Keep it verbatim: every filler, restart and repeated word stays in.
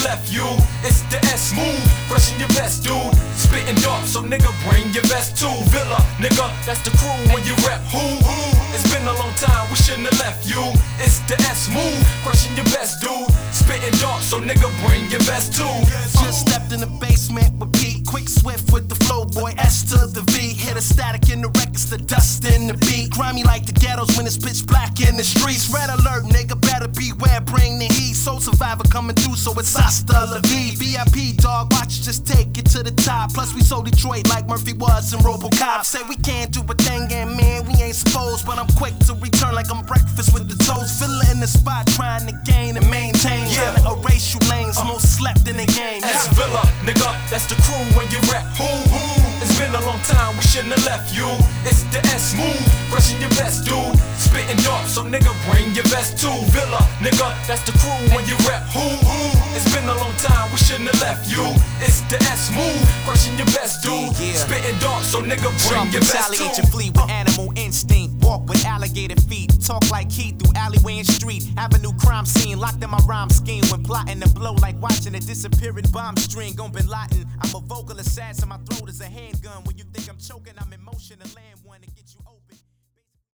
left, you. It's the S move, fresh in your best, dude. Spitting dark, so nigga, bring your vest too. Villa, nigga, that's the crew when you rap. Who? It's been a long time, we shouldn't have left you. It's the S move, fresh in your best, dude. Spitting dark, so nigga, bring your vest too. Just stepped in the basement with Pete, quick, swift with the flow, boy. S to the V, hit a static in the records, the dust in the beat. Grimy like the ghettos when it's pitch black in the streets. Red alert, nigga, better beware, bring the heat. Soul survivor coming through, so it's hasta la vie. V I P, dog, watch us just take it to the top. Plus we sold Detroit like Murphy was in RoboCop. Say we can't do a thing, and man, we ain't supposed, but I'm quick to return like I'm breakfast with the toast. Filler in the spot, trying to gain and maintain. Yeah. Trying to erase you lanes, most slept in the game. S Villa, nigga, that's the crew when you rap. Who? It's been a long time, we shouldn't have left you. It's the S move, fresh in your best, dude. Spitting dark, so nigga, bring your vest too. Villa, nigga, that's the crew when you rap. Who? It's been a long time, we shouldn't have left you. It's the S move, fresh in your best, dude. Spitting dark, so nigga, bring your vest too. Retaliate and flee with animal instinct. Walk with alligator feet. Talk like Keith through alleyway and street. Avenue crime scene, locked in my rhyme scheme. When plotting to blow like watching a disappearing bomb string on Bin Laden. I'm a vocal assassin, my throat is a handgun. When you think I'm choking, I'm in motion to land.